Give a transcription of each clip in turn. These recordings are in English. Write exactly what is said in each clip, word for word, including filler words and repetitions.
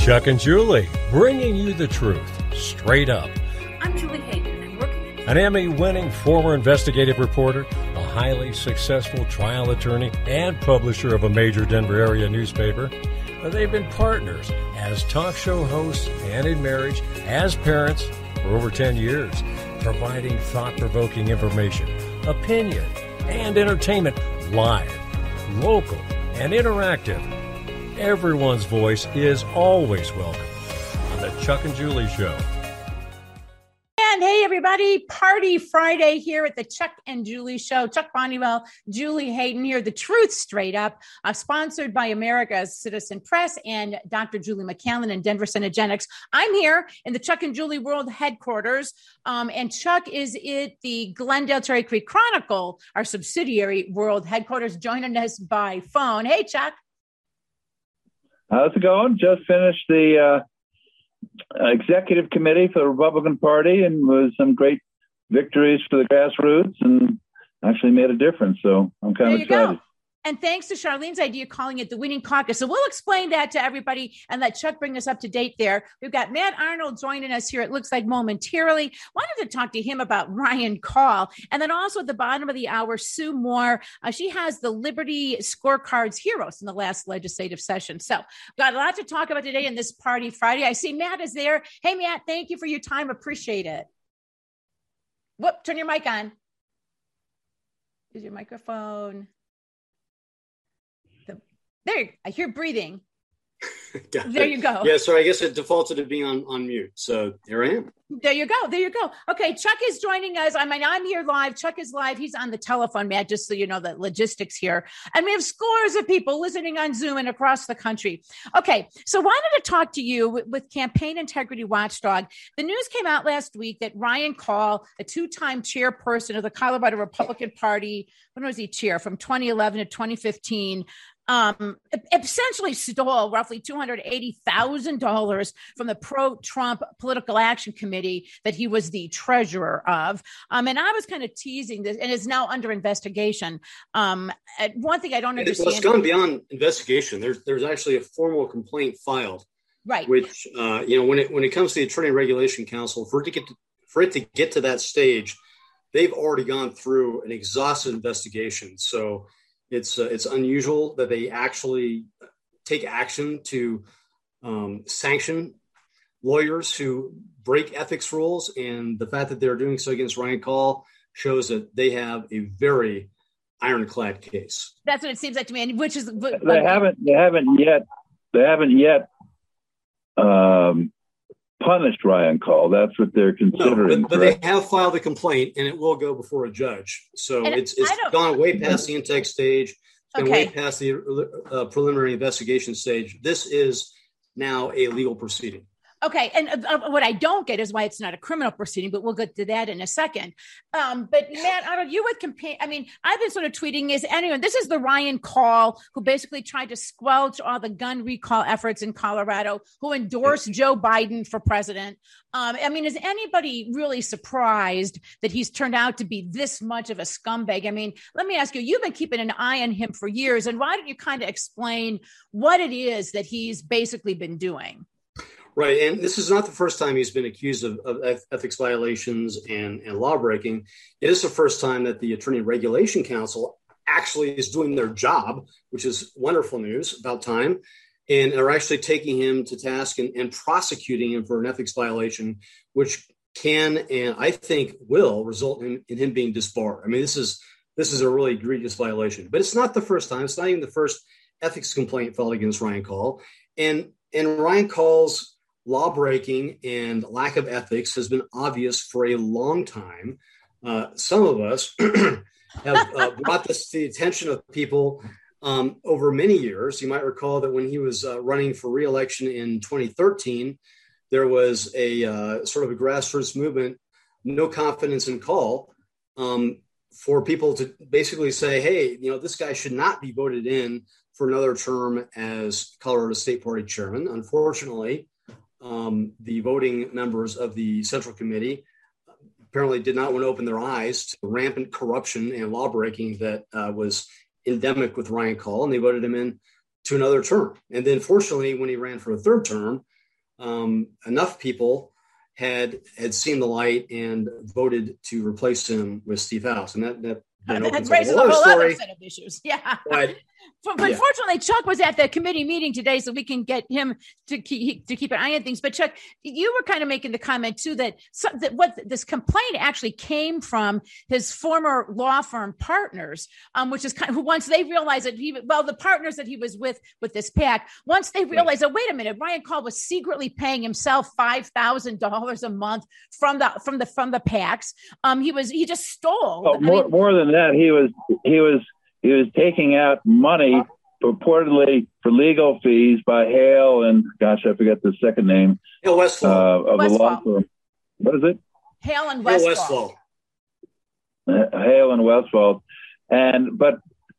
Chuck and Julie, bringing you the truth, straight up. I'm Julie Hayden, and I'm working at... An Emmy-winning former investigative reporter, a highly successful trial attorney, and publisher of a major Denver area newspaper. They've been partners as talk show hosts and in marriage, as parents for over ten years, providing thought-provoking information, opinion, and entertainment live, local, and interactive. Everyone's voice is always welcome on the Chuck and Julie Show. And hey, everybody, Party Friday here at the Chuck and Julie Show. Chuck Bonniwell, Julie Hayden here, The Truth Straight Up, uh, sponsored by America's Citizen Press and Doctor Julie McCallan and Denver Synergenics. I'm here in the Chuck and Julie World Headquarters, um, and Chuck is at the Glendale Cherry Creek Chronicle, our subsidiary World Headquarters, joining us by phone. Hey, Chuck. How's it going? Just finished the uh, executive committee for the Republican Party, and was some great victories for the grassroots, and actually made a difference. So I'm kind of excited. Go. And thanks to Charlene's idea, calling it the winning caucus. So we'll explain that to everybody and let Chuck bring us up to date there. We've got Matt Arnold joining us here, it looks like momentarily. Wanted to talk to him about Ryan Call. And then also at the bottom of the hour, Sue Moore. Uh, she has the Liberty Scorecards Heroes in the last legislative session. So got a lot to talk about today in this Party Friday. I see Matt is there. Hey, Matt, thank you for your time. Appreciate it. Whoop, turn your mic on. Is your microphone... There, I hear breathing. There you go. Yeah, so I guess it defaulted to being on, on mute. So here I am. There you go. There you go. Okay, Chuck is joining us. I mean, I'm here live. Chuck is live. He's on the telephone, Matt, just so you know the logistics here. And we have scores of people listening on Zoom and across the country. Okay, so wanted to talk to you with, with Campaign Integrity Watchdog. The news came out last week that Ryan Call, a two-time chairperson of the Colorado Republican Party, when was he chair? From twenty eleven to twenty fifteen, um, essentially stole roughly two hundred eighty thousand dollars from the pro-Trump Political Action Committee that he was the treasurer of. Um, and I was kind of teasing this, and is now under investigation. Um, one thing I don't understand. Well, it's gone beyond investigation. There's there's actually a formal complaint filed. Right. Which, uh, you know, when it when it comes to the Attorney Regulation Council, for it to get to, for it to get to that stage, they've already gone through an exhaustive investigation. So It's uh, it's unusual that they actually take action to um, sanction lawyers who break ethics rules, and the fact that they're doing so against Ryan Call shows that they have a very ironclad case. That's what it seems like to me, which is they haven't they haven't yet they haven't yet um, punished Ryan Call. That's what they're considering. No, but, but they have filed a complaint, and it will go before a judge. So and it's it's gone way past the intake stage, and okay. way past the uh, preliminary investigation stage. This is now a legal proceeding. Okay, and uh, what I don't get is why it's not a criminal proceeding, but we'll get to that in a second. Um, but Matt, I don't. You would compare. I mean, I've been sort of tweeting is anyway. This is the Ryan Call who basically tried to squelch all the gun recall efforts in Colorado, who endorsed Joe Biden for president. Um, I mean, is anybody really surprised that he's turned out to be this much of a scumbag? I mean, let me ask you. You've been keeping an eye on him for years, and why don't you kind of explain what it is that he's basically been doing? Right. And this is not the first time he's been accused of, of ethics violations and, and law breaking. It is the first time that the Attorney Regulation Council actually is doing their job, which is wonderful news, about time. And are actually taking him to task and, and prosecuting him for an ethics violation, which can and I think will result in, in him being disbarred. I mean, this is this is a really egregious violation. But it's not the first time. It's not even the first ethics complaint filed against Ryan Call. And and Ryan Call's law breaking and lack of ethics has been obvious for a long time. Uh, some of us have uh, brought this to the attention of people um, over many years. You might recall that when he was uh, running for re-election in twenty thirteen, there was a uh, sort of a grassroots movement, no confidence in Call, um, for people to basically say, hey, you know, this guy should not be voted in for another term as Colorado State Party chairman. Unfortunately, Um, the voting members of the Central Committee apparently did not want to open their eyes to rampant corruption and law breaking that uh, was endemic with Ryan Call, and they voted him in to another term. And then fortunately, when he ran for a third term, um, enough people had had seen the light and voted to replace him with Steve House. And that, that, that, that raises a whole other set of issues. Yeah. But, But, but yeah. fortunately, Chuck was at the committee meeting today, so we can get him to keep, to keep an eye on things. But Chuck, you were kind of making the comment too that, so, that what this complaint actually came from his former law firm partners, um, which is kind of once they realized that he, well, the partners that he was with with this PAC, once they realized, right. oh, wait a minute, Ryan Call was secretly paying himself five thousand dollars a month from the from the from the PACs. Um, he was he just stole. Oh, more mean, more than that, he was he was. He was taking out money purportedly for legal fees by Hale and, gosh, I forget the second name. Hale Westfall. Uh, of Westfall. the law firm. What is it? Hale and Hale Westfall. Westfall. Hale and Westfall. And, but,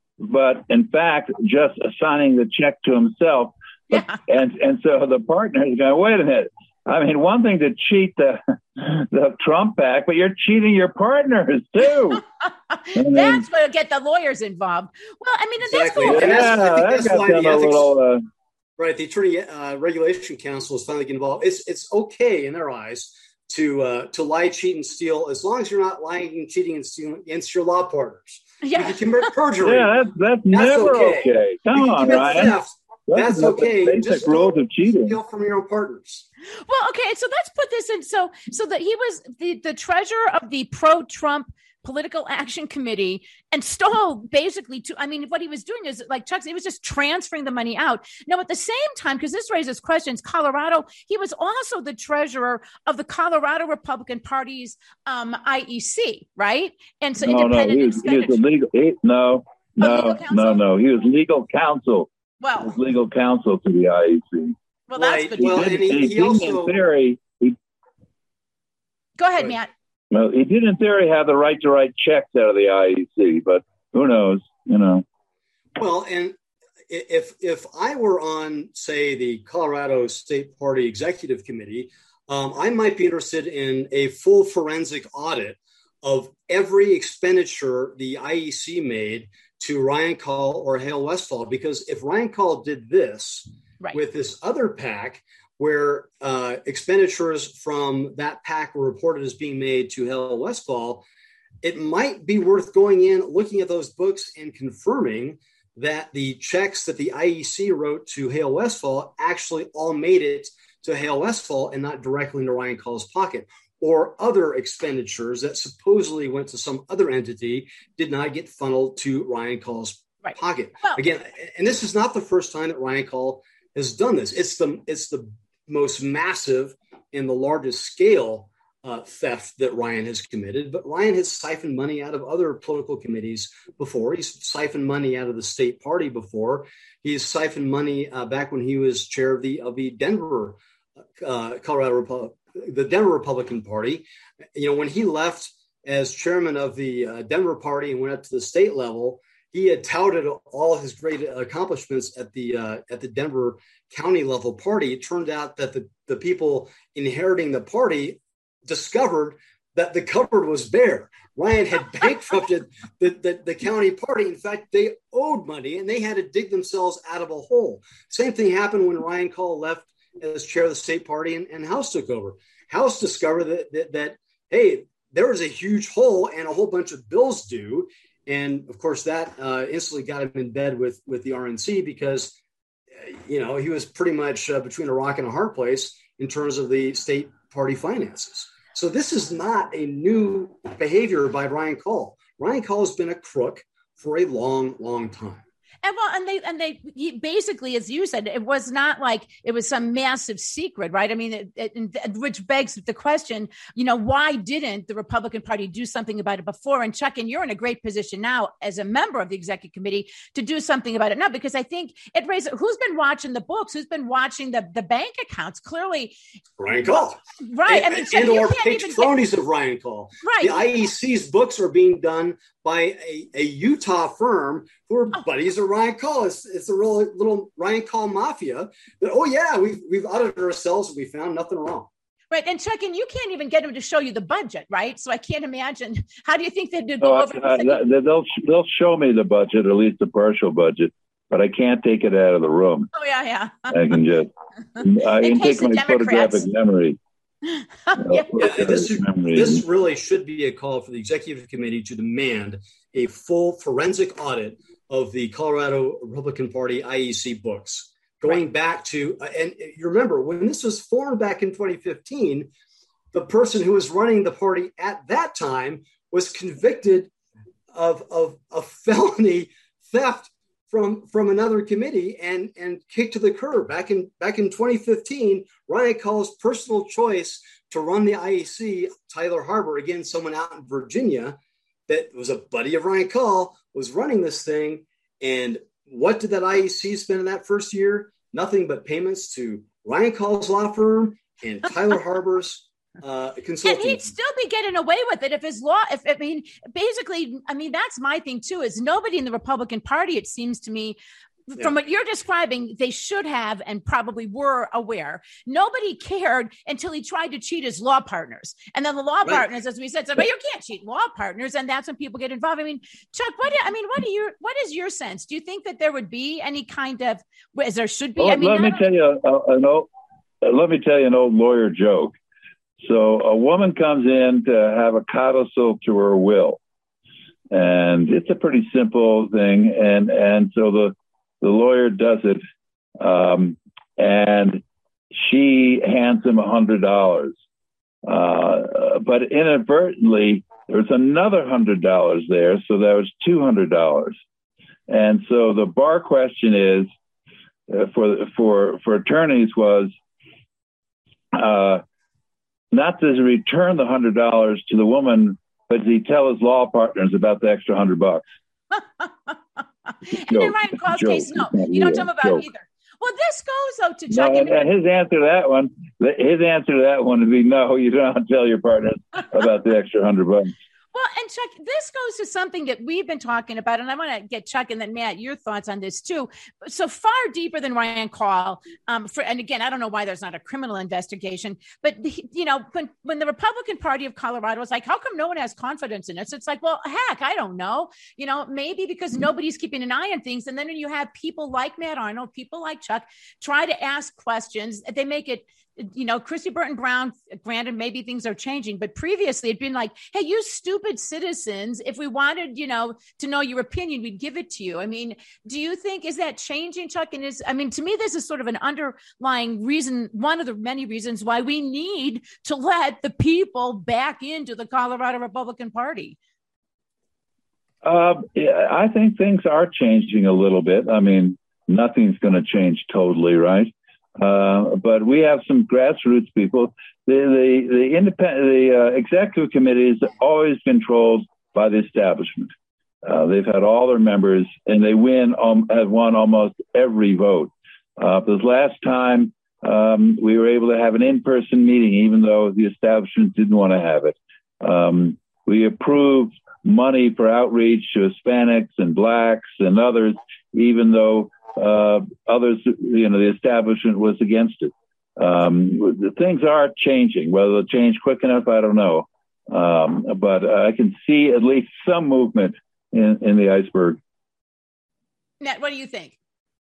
but in fact, just assigning the check to himself. But, Yeah. And, and so the partner is going, wait a minute. I mean, one thing to cheat the the Trump PAC, but you're cheating your partners too. I mean, That's what'll get the lawyers involved. Well, I mean, Exactly. that's cool. And that's- yeah, I think that that's got why them the a ethics- little. Uh, Right. The Attorney uh, Regulation Council is finally getting involved. It's it's okay in their eyes to uh, to lie, cheat, and steal, as long as you're not lying and cheating and stealing against your law partners. Yeah. You can commit perjury. yeah, that's that's, never okay. okay. Come you can on, commit Ryan. theft. That's the okay. Basic Just rules don't of cheating. steal from your own partners. Well, okay, so let's put this in. So, so that he was the, the treasurer of the pro-Trump Political Action Committee and stole basically to, I mean, what he was doing is like Chuck, he was just transferring the money out. Now, at the same time, because this raises questions, Colorado, he was also the treasurer of the Colorado Republican Party's um, I E C, right? And so No, no, independent he was, he was expenditure. a legal. He, no, no, legal counsel? no, no. He was legal counsel. He Well, was legal counsel to the I E C. well, that's Right. good. Well, news. and he- And he didn't, also- in theory, he, Go ahead, Right. Matt. well, he did in theory have the right to write checks out of the I E C, but who knows? You know. Well, and if if I were on, say, the Colorado State Party Executive Committee, um, I might be interested in a full forensic audit of every expenditure the I E C made to Ryan Call or Hale Westfall, because if Ryan Call did this Right. with this other PAC, where uh, expenditures from that PAC were reported as being made to Hale Westfall, it might be worth going in, looking at those books and confirming that the checks that the I E C wrote to Hale Westfall actually all made it to Hale Westfall and not directly into Ryan Call's pocket, or other expenditures that supposedly went to some other entity did not get funneled to Ryan Call's Right. pocket. Well- Again, and this is not the first time that Ryan Call has done this. It's the it's the most massive and the largest scale uh, theft that Ryan has committed. But Ryan has siphoned money out of other political committees before. He's siphoned money out of the state party before. He's siphoned money uh, back when he was chair of the of the Denver, uh, Colorado Repu- the Denver Republican Party. You know, when he left as chairman of the uh, Denver Party and went up to the state level, he had touted all his great accomplishments at the uh, at the Denver county level party. It turned out that the, the people inheriting the party discovered that the cupboard was bare. Ryan had bankrupted the, the, the county party. In fact, they owed money and they had to dig themselves out of a hole. Same thing happened when Ryan Call left as chair of the state party and, and House took over. House discovered that, that, that, hey, there was a huge hole and a whole bunch of bills due. And of course, that uh, instantly got him in bed with, with the R N C because, uh, you know, he was pretty much uh, between a rock and a hard place in terms of the state party finances. So this is not a new behavior by Ryan Call. Ryan Call has been a crook for a long, long time. And well, and they and they he basically, as you said, it was not like it was some massive secret, right? I mean, it, it, which begs the question, you know, why didn't the Republican Party do something about it before? And Chuck, and you're in a great position now as a member of the executive committee to do something about it now, because I think it raises who's been watching the books, who's been watching the, the bank accounts. Clearly, Ryan Call, right? And, I mean, Chuck, and you or can't even patronies get, of Ryan Call. right? The I E C's books are being done by a, a Utah firm who are Oh. buddies of Ryan Call. It's, it's a real little Ryan Call mafia. That, oh yeah, we've we've audited ourselves and we found nothing wrong. Right. And Chuck, and you can't even get them to show you the budget, right? So I can't imagine. How do you think they'd So go I, over? I, they'll they'll show me the budget, or at least the partial budget. but I can't take it out of the room. Oh yeah, yeah. I can just I can take my Democrats... photographic memory. yeah. Yeah, this, this really should be a call for the executive committee to demand a full forensic audit of the Colorado Republican Party I E C books, going right. back to, uh, and you remember when this was formed back in twenty fifteen, the person who was running the party at that time was convicted of, of, of felony theft from, from another committee and, and kicked to the curb. Back in back in twenty fifteen, Ryan Call's personal choice to run the I E C, Tyler Harbor, again, someone out in Virginia that was a buddy of Ryan Call, was running this thing. And what did that I E C spend in that first year? Nothing but payments to Ryan Call's law firm and Tyler Harbor's uh, consulting. And he'd still be getting away with it if his law, if I mean, basically, I mean, that's my thing too, is nobody in the Republican Party, it seems to me, from yeah. what you're describing, they should have and probably were aware. Nobody cared until he tried to cheat his law partners. And then the law right. partners, as we said, said, well, you can't cheat law partners. And that's when people get involved. I mean, Chuck, what do, I mean, what do you, what is your sense? Do you think that there would be any kind of, as there should be? Well, I mean, let me tell you, uh, an old, uh, let me tell you an old lawyer joke. So a woman comes in to have a codicil to her will. And it's a pretty simple thing. And, and so the, The lawyer does it, um, and she hands him one hundred dollars. Uh, but inadvertently, there's another one hundred dollars there, so that was two hundred dollars. And so the bar question is, uh, for, for, for attorneys was, uh, not to return the one hundred dollars to the woman, but does he tell his law partners about the extra one hundred bucks? And in Ryan Call's case, no, you don't tell him about it either. Well, this goes though to Chuck. No, and, and his answer to that one, his answer to that one would be no. You don't tell your partners about the extra hundred bucks. Well, and Chuck, this goes to something that we've been talking about, and I want to get Chuck and then Matt, your thoughts on this too. So far deeper than Ryan Call, um, for, and again, I don't know why there's not a criminal investigation, but you know, when when the Republican Party of Colorado was like, how come no one has confidence in us? It's like, well, heck, I don't know. You know, maybe because nobody's keeping an eye on things, and then when you have people like Matt Arnold, people like Chuck, try to ask questions, they make it. You know, Christy Burton Brown, granted, maybe things are changing, but previously it'd been like, hey, you stupid citizens, if we wanted, you know, to know your opinion, we'd give it to you. I mean, do you think, is that changing, Chuck? And is, I mean, to me, this is sort of an underlying reason, one of the many reasons why we need to let the people back into the Colorado Republican Party. Uh, yeah, I think things are changing a little bit. I mean, nothing's going to change totally, right? Uh, but we have some grassroots people. The the the independent the uh, executive committee is always controlled by the establishment. Uh, they've had all their members, and they win um, have won almost every vote. Uh, this last time, um, we were able to have an in-person meeting, even though the establishment didn't want to have it. Um, we approved money for outreach to Hispanics and Blacks and others, even though Uh, others, you know, the establishment was against it. Um, the things are changing. Whether they'll change quick enough, I don't know. Um, but I can see at least some movement in, in the iceberg. Matt, what do you think?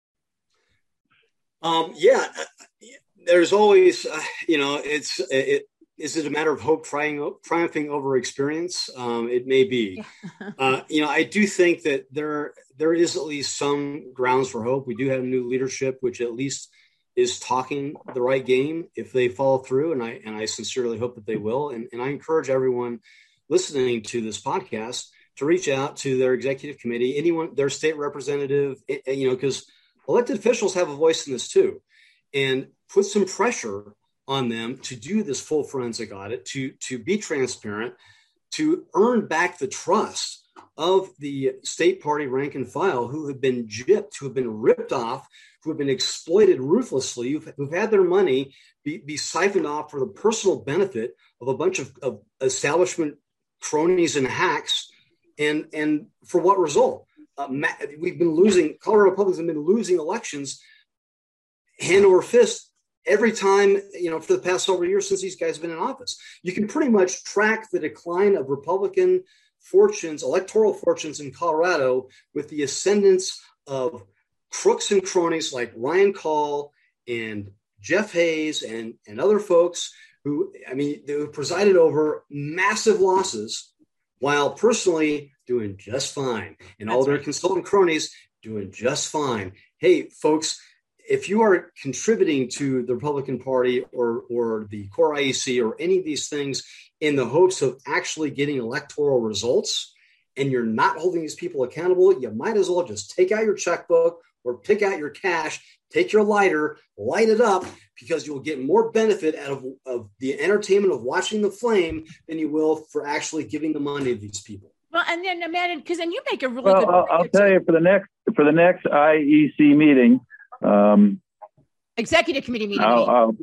Um, yeah, there's always, uh, you know, it's it. Is it a matter of hope tri- triumphing over experience? Um, it may be. uh, you know, I do think that there there is at least some grounds for hope. We do have new leadership, which at least is talking the right game if they follow through, and I and I sincerely hope that they will. And, and I encourage everyone listening to this podcast to reach out to their executive committee, anyone, their state representative, you know, because elected officials have a voice in this too, and put some pressure on them to do this full forensic audit, to, to be transparent, to earn back the trust of the state party rank and file who have been gypped, who have been ripped off, who have been exploited ruthlessly, who've, who've had their money be, be siphoned off for the personal benefit of a bunch of, of establishment cronies and hacks. And, and for what result? Uh, we've been losing, Colorado Republicans have been losing elections hand over fist every time, you know, for the past several years since these guys have been in office. You can pretty much track the decline of Republican fortunes, electoral fortunes in Colorado with the ascendance of crooks and cronies like Ryan Call and Jeff Hayes and, and other folks who, I mean, they presided over massive losses while personally doing just fine. And That's all their right. consultant cronies doing just fine. Hey, folks, if you are contributing to the Republican Party or, or the core I E C or any of these things in the hopes of actually getting electoral results, and you're not holding these people accountable, you might as well just take out your checkbook or pick out your cash, take your lighter, light it up, because you'll get more benefit out of, of the entertainment of watching the flame than you will for actually giving the money to these people. Well, and then, Matt, because then you make a really well, good I'll, I'll tell you for the next for the next I E C meeting, um, executive committee meeting. I'll, I'll,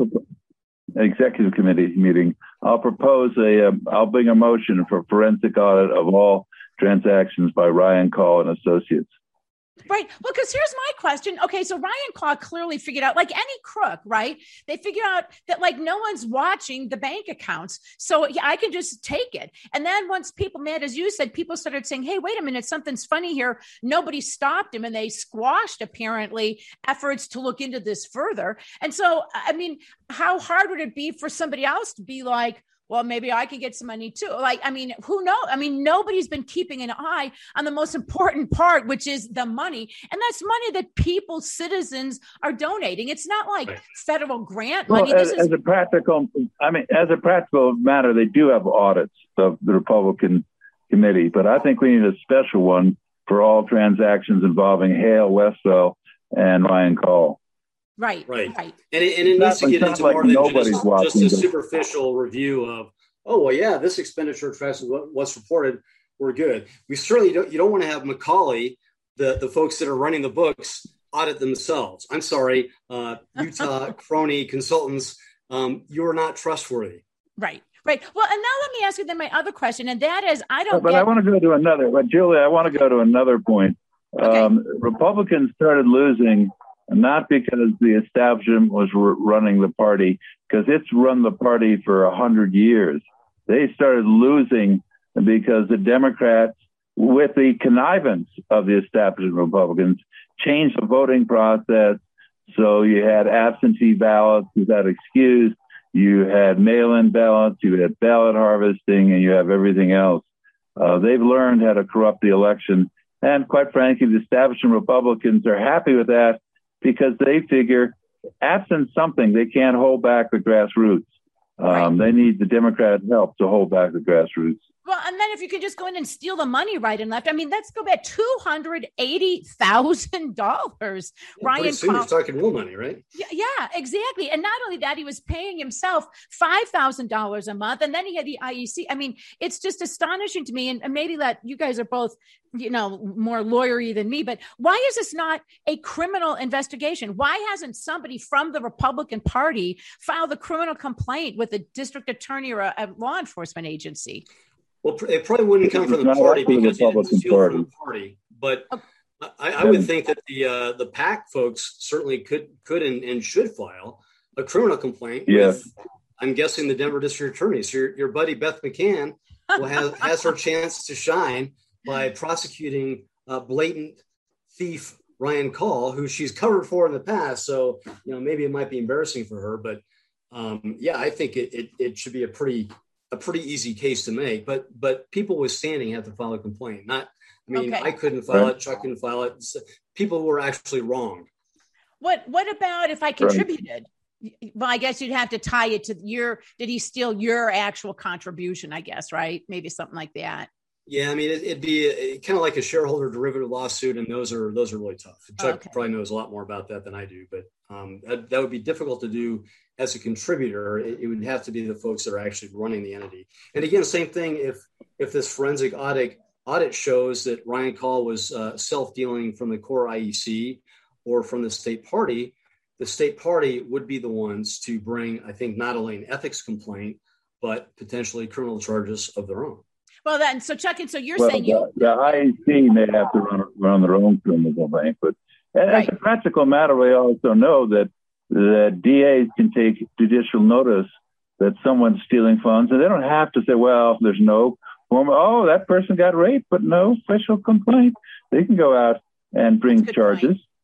executive committee meeting. I'll propose a. Um, I'll bring a motion for forensic audit of all transactions by Ryan Call and Associates. Right. Well, because here's my question. Okay, so Ryan Call clearly figured out, like any crook, right? They figured out that like no one's watching the bank accounts. So yeah, I can just take it. And then once people, Matt, as you said, people started saying, hey, wait a minute, something's funny here. Nobody stopped him, and they squashed, apparently, efforts to look into this further. And so, I mean, how hard would it be for somebody else to be like, well, maybe I could get some money too. Like, I mean, who knows? I mean, nobody's been keeping an eye on the most important part, which is the money. And that's money that people, citizens are donating. It's not like right. federal grant well, money. As, this is- as a practical, I mean, as a practical matter, they do have audits of the Republican committee, but I think we need a special one for all transactions involving Hale, Westphal, and Ryan Call. Right, right, right. And it, and it needs to get into like more than just, just a this. superficial review of, oh, well, yeah, this expenditure tracks what's reported. We're good. We certainly don't, you don't want to have Macaulay, the, the folks that are running the books, audit themselves. I'm sorry, uh, Utah crony consultants, um, you're not trustworthy. Right. Right. Well, and now let me ask you then my other question, and that is, I don't. But get- I want to go to another. But Julia, I want to go to another point. Okay. Um, Republicans started losing. Not because the establishment was running the party, because it's run the party for a hundred years. They started losing because the Democrats, with the connivance of the establishment Republicans, changed the voting process. So you had absentee ballots without excuse, you had mail-in ballots, you had ballot harvesting, and you have everything else. Uh, they've learned how to corrupt the election. And quite frankly, the establishment Republicans are happy with that, because they figure, absent something, they can't hold back the grassroots. Um, right. They need the Democrat help to hold back the grassroots. Well, and then if you could just go in and steal the money right and left. I mean, let's go back two hundred eighty thousand dollars. Yeah, Ryan soon Call- you're talking real money, right? Yeah, yeah, exactly. And not only that, he was paying himself five thousand dollars a month. And then he had the I E C. I mean, it's just astonishing to me. And, and maybe that you guys are both, you know, more lawyery than me, but why is this not a criminal investigation? Why hasn't somebody from the Republican Party filed a criminal complaint with a district attorney or a, a law enforcement agency? Well, it probably wouldn't come from the party because it didn't steal from the party. But I, I would think that the uh, the PAC folks certainly could could and, and should file a criminal complaint. Yes. With, I'm guessing, the Denver district attorneys. Your your buddy Beth McCann will have has her chance to shine by prosecuting uh, blatant thief Ryan Call, who she's covered for in the past. So, you know, maybe it might be embarrassing for her, but um, yeah, I think it, it it should be a pretty a pretty easy case to make. But but people withstanding have to file a complaint. Not, I mean, okay. I couldn't file right. it. Chuck couldn't file it. People who are actually wronged. What What about if I contributed? Right. Well, I guess you'd have to tie it to your. Did he steal your actual contribution? I guess, right? Maybe something like that. Yeah, I mean, it, it'd be a, kind of like a shareholder derivative lawsuit, and those are those are really tough. Chuck okay. probably knows a lot more about that than I do, but um, that, that would be difficult to do as a contributor. It, it would have to be the folks that are actually running the entity. And again, same thing if if this forensic audit audit shows that Ryan Call was uh, self-dealing from the core I E C or from the state party, the state party would be the ones to bring, I think, not only an ethics complaint, but potentially criminal charges of their own. Well, then, so Chuck, and so you're well, saying the, you the I E C may have to run, run their own criminal bank, but right. as a practical matter, we also know that the D As can take judicial notice that someone's stealing funds, and they don't have to say, "Well, there's no form. Oh, that person got raped, but no official complaint." They can go out and bring charges. Point.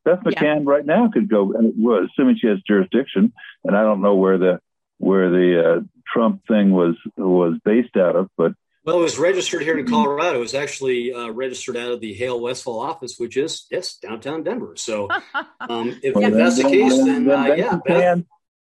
Beth McCann yeah. right now could go, well, assuming she has jurisdiction, and I don't know where the where the uh, Trump thing was was based out of, but well, it was registered here in Colorado. It was actually uh, registered out of the Hale Westfall office, which is yes, downtown Denver. So, um, if, well, if that's the case, then, then uh, Beth yeah, McCann,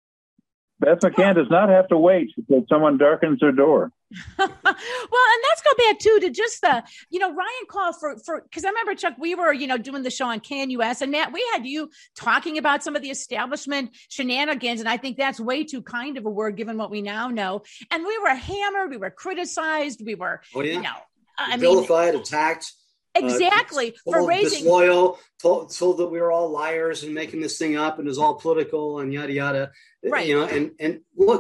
Beth McCann does not have to wait until someone darkens her door. Well, and let's go back too to just the, you know, Ryan Call for, for, cause I remember, Chuck, we were, you know, doing the show on K N U S, and Matt, we had you talking about some of the establishment shenanigans. And I think that's way too kind of a word given what we now know. And we were hammered, we were criticized, we were, oh, yeah. you know, I vilified, mean, attacked. Exactly. Uh, for raising disloyal, told, told that we were all liars and making this thing up and it was all political and yada, yada. Right. You know, and, and look,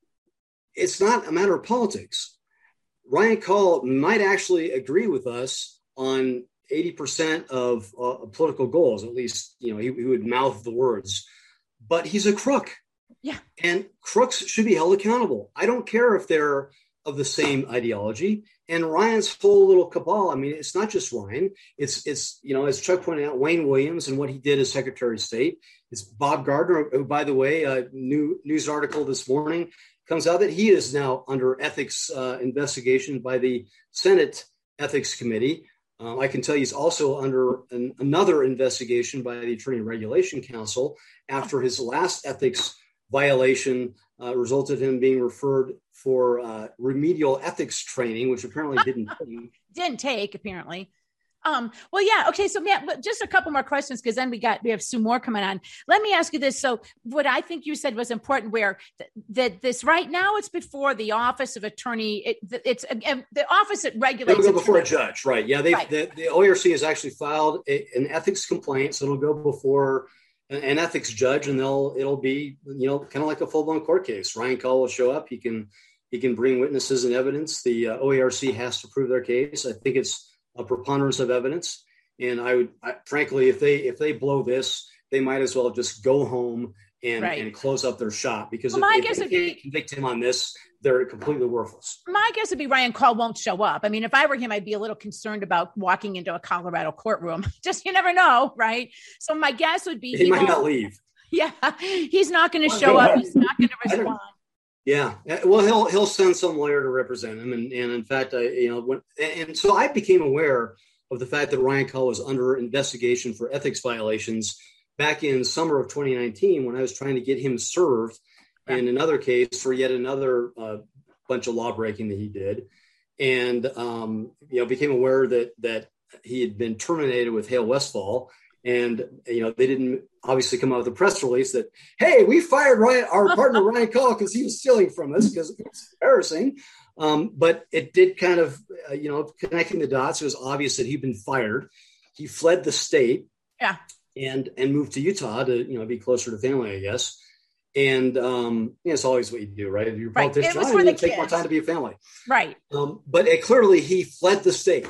it's not a matter of politics. Ryan Call might actually agree with us on eighty percent of uh, political goals. At least, you know, he, he would mouth the words, but he's a crook. Yeah. And crooks should be held accountable. I don't care if they're of the same ideology. And Ryan's whole little cabal, I mean, it's not just Ryan. It's, it's you know, as Chuck pointed out, Wayne Williams and what he did as Secretary of State. It's Bob Gardner, who, by the way, a new news article this morning comes out that he is now under ethics uh, investigation by the Senate Ethics Committee. Um, I can tell you he's also under an, another investigation by the Attorney Regulation Council after his last ethics violation uh, resulted in him being referred for uh, remedial ethics training, which apparently didn't take. didn't take, apparently. Um, well, yeah. Okay. So Matt, but just a couple more questions, because then we got, we have Sue Moore coming on. Let me ask you this. So what I think you said was important, where th- that this right now, it's before the Office of Attorney. It, it's uh, the office that regulates. It'll go before a judge. Right. Yeah. They, right. The, the O E R C has actually filed a, an ethics complaint. So it'll go before an, an ethics judge, and they'll, it'll be, you know, kind of like a full blown court case. Ryan Call will show up. He can, he can bring witnesses and evidence. The uh, O E R C has to prove their case. I think it's a preponderance of evidence. And I would, I, frankly, if they if they blow this, they might as well just go home and, right. and close up their shop, because well, if, if they be, convict him on this, they're completely worthless. My guess would be Ryan Call won't show up. I mean, if I were him, I'd be a little concerned about walking into a Colorado courtroom. Just, you never know, right? So my guess would be he, he might not leave. Yeah, he's not going to show up. He's not going to respond. Yeah, well, he'll he'll send some lawyer to represent him, and and in fact, I you know, when, and so I became aware of the fact that Ryan Call was under investigation for ethics violations back in summer of twenty nineteen, when I was trying to get him served right. in another case for yet another uh, bunch of law breaking that he did, and um, you know, became aware that that he had been terminated with Hale Westfall. And, you know, they didn't obviously come out with a press release that, hey, we fired Ryan, our partner Ryan Call because he was stealing from us, because it was embarrassing. Um, but it did kind of, uh, you know, connecting the dots. It was obvious that he'd been fired. He fled the state yeah, and and moved to Utah to, you know, be closer to family, I guess. And um, you know, it's always what you do, right? If you're a right. politician, you take kids. more time to be a family. Right. Um, but it, clearly he fled the state.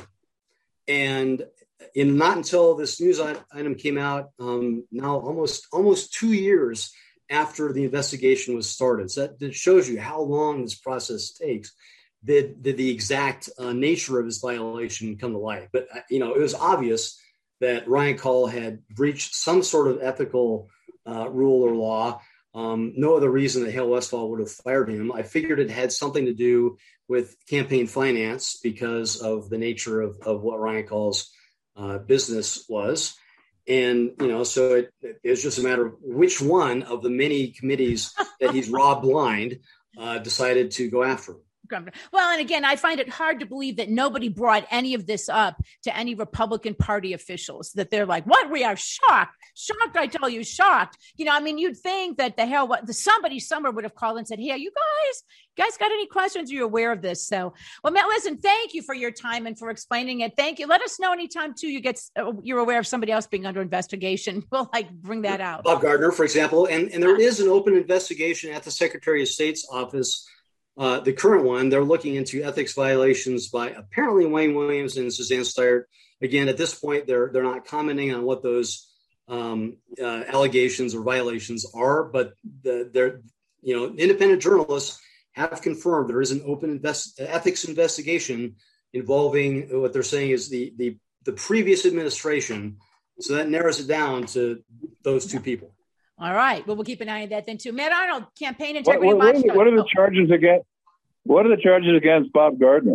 And in not until this news item came out, um, now almost almost two years after the investigation was started. So that, that shows you how long this process takes. Did, did the exact uh, nature of his violation come to light? But, uh, you know, it was obvious that Ryan Call had breached some sort of ethical uh, rule or law. Um, no other reason that Hale Westfall would have fired him. I figured it had something to do with campaign finance because of the nature of, of what Ryan Call's Uh, business was. And, you know, so it, it was just a matter of which one of the many committees that he's robbed blind uh, decided to go after him. Well, and again, I find it hard to believe that nobody brought any of this up to any Republican Party officials, that they're like, what? We are shocked, shocked. I tell you, shocked. You know, I mean, you'd think that the hell, what the somebody somewhere would have called and said, hey, you guys, guys got any questions? Are you aware of this? So, well, Matt, listen, thank you for your time and for explaining it. Thank you. Let us know anytime too, you get, you're aware of somebody else being under investigation. We'll like bring that out. Bob Gardner, for example, and, and there is an open investigation at the Secretary of State's office. Uh, the current one, they're looking into ethics violations by apparently Wayne Williams and Suzanne Steyert. Again, at this point, they're they're not commenting on what those um, uh, allegations or violations are, but the, they're you know independent journalists have confirmed there is an open invest- ethics investigation involving what they're saying is the the the previous administration So that narrows it down to those two people. All right. Well, we'll keep an eye on that then too. Matt Arnold, Campaign What, Integrity what, what, are Watchdog. the, what are the Oh. charges against? What are the charges against Bob Gardner?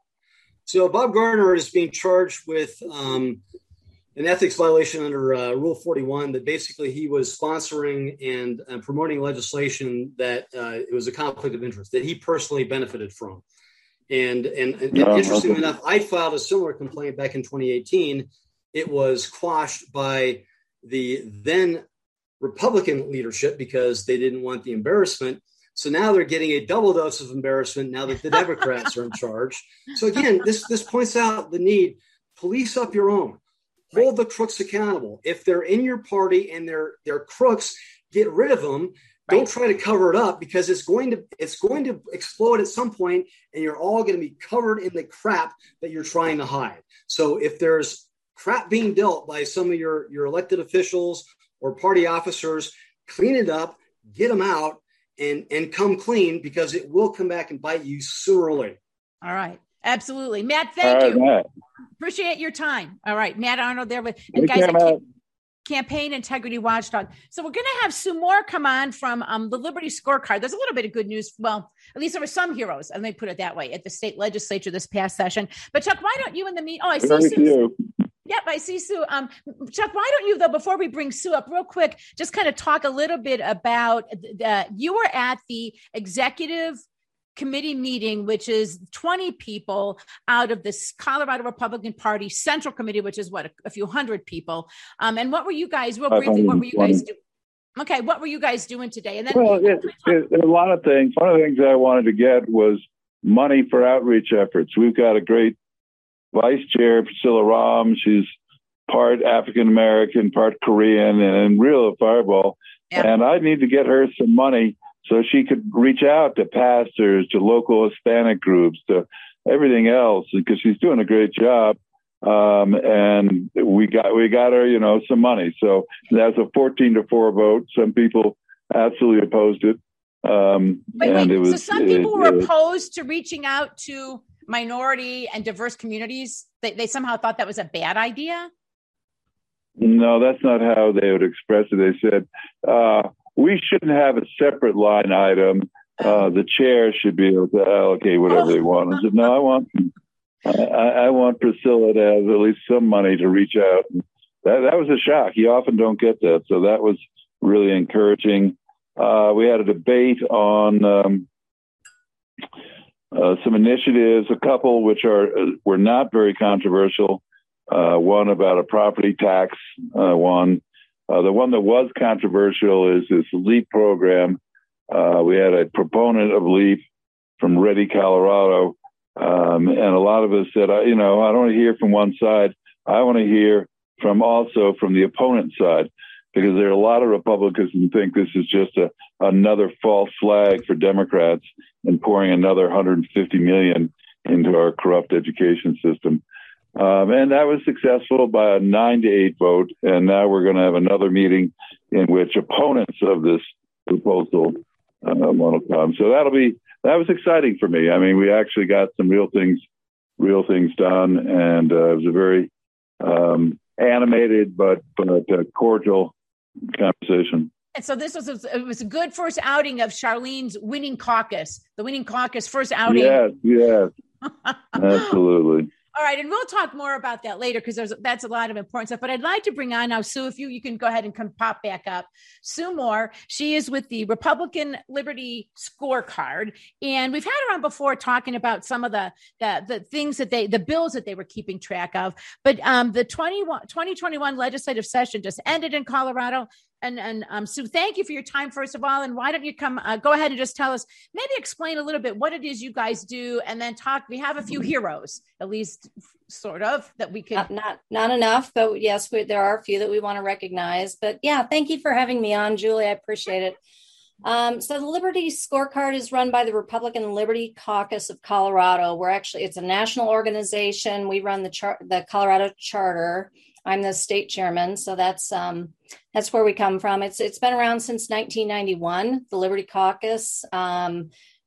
So Bob Gardner is being charged with um, an ethics violation under uh, Rule forty-one, that basically he was sponsoring and uh, promoting legislation that uh, it was a conflict of interest that he personally benefited from. And, and, and Oh, interestingly okay. enough, I filed a similar complaint back in twenty eighteen. It was quashed by the then Republican leadership because they didn't want the embarrassment. So now they're getting a double dose of embarrassment now that the Democrats are in charge. So again, this this points out the need. Police up your own. Hold the crooks accountable. If they're in your party and they're they're crooks, get rid of them. Don't try to cover it up, because it's going to it's going to explode at some point, and you're all going to be covered in the crap that you're trying to hide. So if there's crap being dealt by some of your, your elected officials or party officers, clean it up, get them out, and, and come clean, because it will come back and bite you sooner or later. All right. Absolutely. Matt, thank All right, you. Matt. Appreciate your time. All right. Matt Arnold there with and Take guys care, at Matt. Camp- Campaign Integrity Watchdog. So we're going to have Sue Moore come on from um, the Liberty Scorecard. There's a little bit of good news. Well, at least there were some heroes, and let me put it that way, at the state legislature this past session. But Chuck, why don't you in the meet? Oh, I see Very Sue. few. Yep, I see Sue. Um, Chuck, why don't you, though, before we bring Sue up real quick, just kind of talk a little bit about, uh, you were at the executive committee meeting, which is twenty people out of this Colorado Republican Party Central Committee, which is what, a, a few hundred people. Um, and what were you guys, real briefly, what were you guys doing? Okay, what were you guys doing today? And then Well, it, it, a lot of things. One of the things I wanted to get was money for outreach efforts. We've got a great vice chair, Priscilla Ram. She's part African American, part Korean, and real fireball. Yeah. And I need to get her some money so she could reach out to pastors, to local Hispanic groups, to everything else, because she's doing a great job. Um, and we got we got her, you know, some money. So that's a fourteen to four vote. Some people absolutely opposed it. Um, wait, and wait. it was, so some people it, were it, opposed to reaching out to minority and diverse communities. They, they somehow thought that was a bad idea. No, that's not how they would express it. They said, uh, we shouldn't have a separate line item. Uh, the chair should be able to allocate whatever oh. they want. I said, no, I want, I, I want Priscilla to have at least some money to reach out. That, that was a shock. You often don't get that. So that was really encouraging. Uh, we had a debate on um, uh, some initiatives, a couple which are uh, were not very controversial. Uh, one about a property tax, uh, one. Uh, the one that was controversial is this LEAP program. Uh, we had a proponent of LEAP from Ready, Colorado. Um, and a lot of us said, you know, I don't want to hear from one side. I want to hear from also from the opponent side, because there are a lot of Republicans who think this is just a, another false flag for Democrats and pouring another one hundred fifty million dollars into our corrupt education system. Um, and that was successful by a nine to eight vote. And now we're going to have another meeting in which opponents of this proposal uh, will come. So that'll be, that was exciting for me. I mean, we actually got some real things, real things done. And uh, it was a very um, animated, but, but uh, cordial conversation. And so this was a, it was a good first outing of Charlene's winning caucus, the winning caucus first outing. Yes, yes, absolutely. All right, and we'll talk more about that later, because there's that's a lot of important stuff. But I'd like to bring on now Sue, if you you can go ahead and come pop back up. Sue Moore, she is with the Republican Liberty Scorecard, and we've had her on before talking about some of the the, the things that they the bills that they were keeping track of. But um, the twenty twenty-one legislative session just ended in Colorado. And, and um, Sue, thank you for your time, first of all. And why don't you come, uh, go ahead and just tell us, maybe explain a little bit what it is you guys do, and then talk. We have a few heroes, at least sort of, that we could. Not not, not enough, but yes, we, there are a few that we want to recognize. But yeah, thank you for having me on, Julie. I appreciate it. Um, so the Liberty Scorecard is run by the Republican Liberty Caucus of Colorado. We're actually, it's a national organization. We run the char- the Colorado Charter. I'm the state chairman, so that's um, that's where we come from. It's it's been around since nineteen ninety-one. The Liberty Caucus. Um,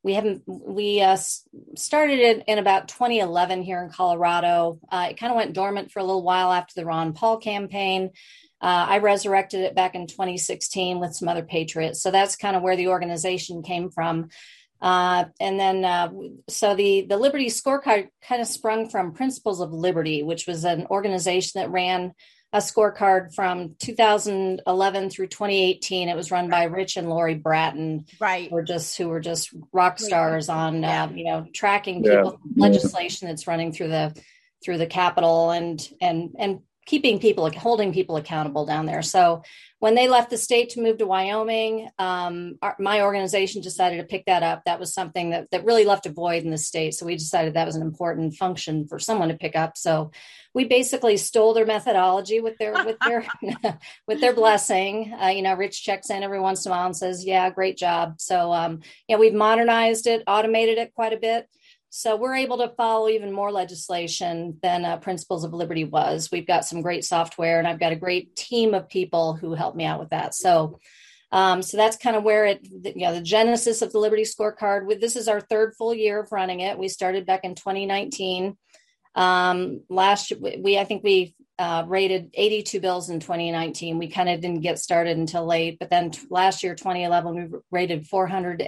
we haven't, we uh, started it in about twenty eleven here in Colorado. Uh, it kind of went dormant for a little while after the Ron Paul campaign. Uh, I resurrected it back in twenty sixteen with some other patriots. So that's kind of where the organization came from. Uh, and then, uh, so the, the Liberty Scorecard kind of sprung from Principles of Liberty, which was an organization that ran a scorecard from two thousand eleven through twenty eighteen. It was run by Rich and Lori Bratton, right? Who were just who were just rock stars on, yeah. uh, you know, tracking Yeah. people, legislation that's running through the through the Capitol and and and keeping people, holding people accountable down there. So when they left the state to move to Wyoming, um, our, my organization decided to pick that up. That was something that, that really left a void in the state. So we decided that was an important function for someone to pick up. So we basically stole their methodology with their with their with their blessing. Uh, you know, Rich checks in every once in a while and says, "Yeah, great job." So um, yeah, we've modernized it, automated it quite a bit. So we're able to follow even more legislation than uh, Principles of Liberty was. We've got some great software, and I've got a great team of people who help me out with that. So, um, so that's kind of where it, you know, the genesis of the Liberty Scorecard. With this is our third full year of running it. We started back in twenty nineteen. Um, last we, I think we uh, rated eighty-two bills in twenty nineteen. We kind of didn't get started until late, but then t- last year, twenty eleven, we rated four hundred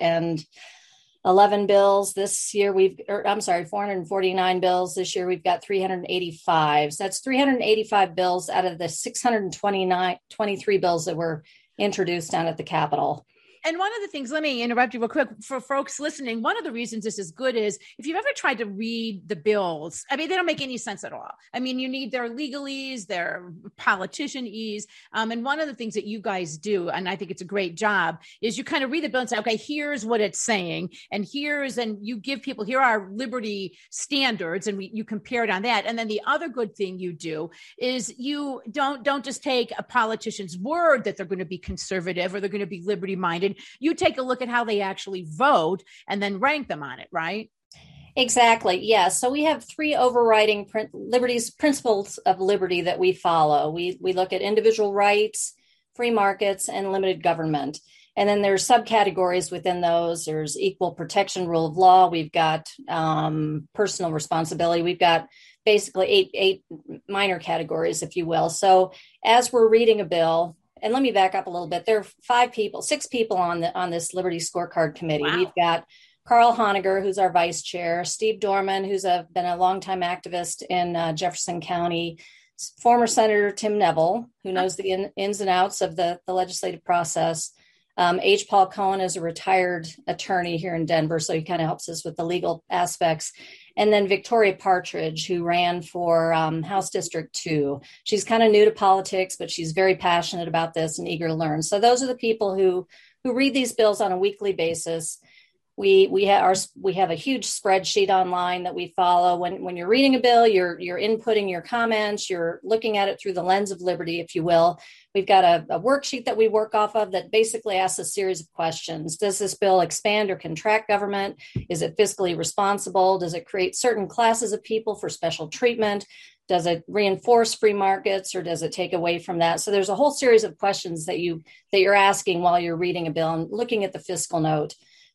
eleven bills. This year we've, or, I'm sorry, four hundred forty-nine bills. This year we've got three hundred eighty-five. So that's three hundred eighty-five bills out of the six hundred twenty-nine, twenty-three bills that were introduced down at the Capitol. And one of the things, let me interrupt you real quick for folks listening. One of the reasons this is good is if you've ever tried to read the bills, I mean, they don't make any sense at all. I mean, you need their legalese, their politicianese. Um, and one of the things that you guys do, and I think it's a great job, is you kind of read the bill and say, okay, here's what it's saying. And here's, and you give people, here are liberty standards, and we, you compare it on that. And then the other good thing you do is you don't, don't just take a politician's word that they're going to be conservative or they're going to be liberty minded. You take a look at how they actually vote and then rank them on it, right? Exactly. Yeah. So we have three overriding prin- liberties, principles of liberty that we follow. We we look at individual rights, free markets, and limited government. And then there's subcategories within those. There's equal protection, rule of law. We've got um, personal responsibility. We've got basically eight eight minor categories, if you will. So as we're reading a bill, and let me back up a little bit. There are five people, six people on the on this Liberty Scorecard Committee. Wow. We've got Carl Honegger, who's our vice chair, Steve Dorman, who's a, been a longtime activist in uh, Jefferson County, former Senator Tim Neville, who knows the in, ins and outs of the, the legislative process. Um, H. Paul Cohen is a retired attorney here in Denver, so he kind of helps us with the legal aspects. And then Victoria Partridge, who ran for um, House District two. She's kind of new to politics, but she's very passionate about this and eager to learn. So those are the people who who read these bills on a weekly basis. We we have our we have a huge spreadsheet online that we follow. When when you're reading a bill, you're you're inputting your comments, you're looking at it through the lens of liberty, if you will. We've got a, a worksheet that we work off of that basically asks a series of questions. Does this bill expand or contract government? Is it fiscally responsible? Does it create certain classes of people for special treatment? Does it reinforce free markets, or does it take away from that? So there's a whole series of questions that you that you're asking while you're reading a bill and looking at the fiscal note.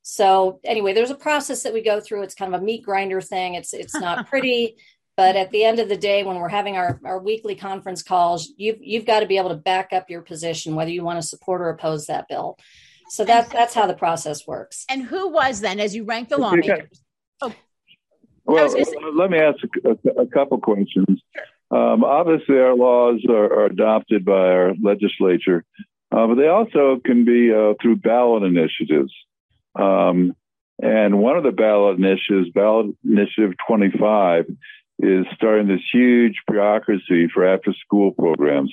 So anyway, there's a process that we go through. It's kind of a meat grinder thing. It's it's not pretty, but at the end of the day, when we're having our, our weekly conference calls, you've you've got to be able to back up your position, whether you want to support or oppose that bill. So that's that's how the process works. And who was then, as you rank the lawmakers? Oh. Well, let me ask a, a couple questions. Um, obviously, our laws are, are adopted by our legislature, uh, but they also can be uh, through ballot initiatives. Um, and one of the ballot initiatives, Ballot Initiative twenty-five, is starting this huge bureaucracy for after-school programs.